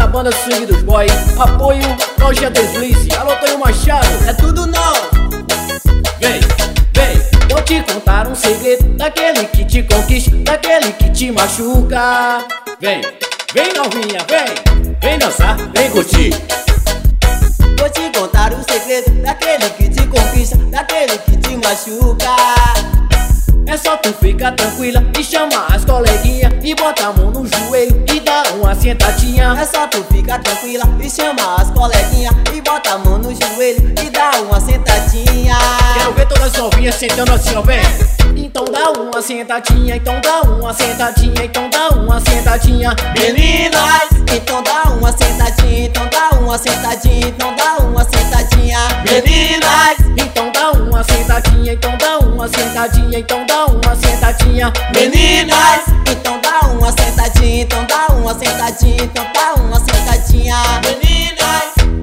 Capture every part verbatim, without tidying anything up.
banda Swing dos Boy. Apoio Loja Deslize. Alô, Tonho Machado. É tudo não. Vem, vem, vou te contar um segredo, daquele que te conquista, daquele que te machuca. Vem, vem novinha, vem, vem dançar, vem curtir. Vou te contar um segredo, daquele que te conquista, daquele que te machuca. É só tu ficar tranquila e chama as coleguinhas e bota a mão no joelho e dá uma sentadinha. É só tu ficar tranquila e chama as coleguinhas e bota a mão no joelho e dá uma sentadinha. Quero ver todas as novinhas sentando assim, ó, vem. Então dá uma sentadinha, então dá uma sentadinha, então dá uma sentadinha. Meninas, então dá uma sentadinha, então dá uma sentadinha, então dá uma sentadinha. Meninas, então dá uma sentadinha, então dá uma sentadinha, então dá uma sentadinha. Meninas, então dá uma sentadinha, então dá uma sentadinha, então dá uma sentadinha. Meninas,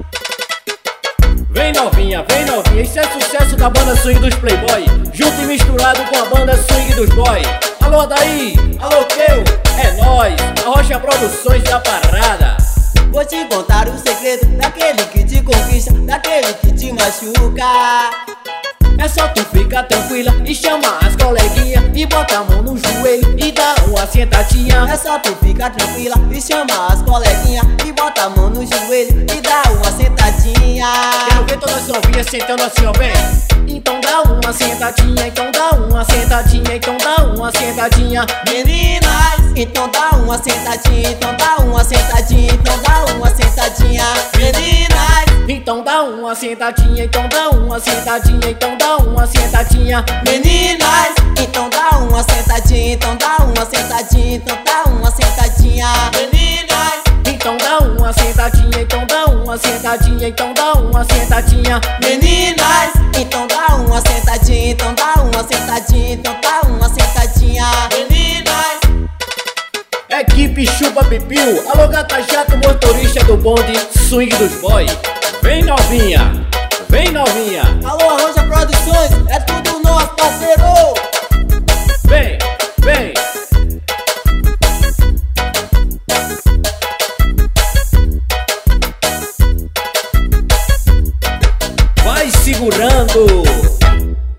vem novinha, vem novinha, isso é sucesso da banda Swing dos Playboy, junto e misturado com a banda Swing dos Boy. Alô daí, alô teu, é nóis, a Rocha Produções da parada. vou te contar o segredo, daquele que te conquista, daquele que te machuca. É só tu ficar tranquila e chama as coleguinhas e bota a mão no joelho e dá uma sentadinha. É só tu ficar tranquila e chama as coleguinhas e bota a mão no joelho e dá uma sentadinha. Quero ver todas as novinhas sentando assim, ó, vem. Então dá uma sentadinha, então dá uma sentadinha, então dá uma sentadinha. Meninas, então dá uma sentadinha, então dá uma sentadinha, então dá uma sentadinha. Meninas, então dá uma sentadinha, então dá uma sentadinha, então dá uma sentadinha. Meninas, então dá uma sentadinha, então dá uma sentadinha, então dá uma sentadinha. Meninas, então dá uma sentadinha, então dá uma sentadinha, então dá uma sentadinha. Meninas, então dá uma sentadinha, então dá uma sentadinha, então dá uma sentadinha. Meninas, equipe Chupa Pipiu, alô gata jato, motorista do bonde Swing dos Boy. Vem novinha, vem novinha. Alô Rocha Produções, é tudo nosso parceiro. Vem.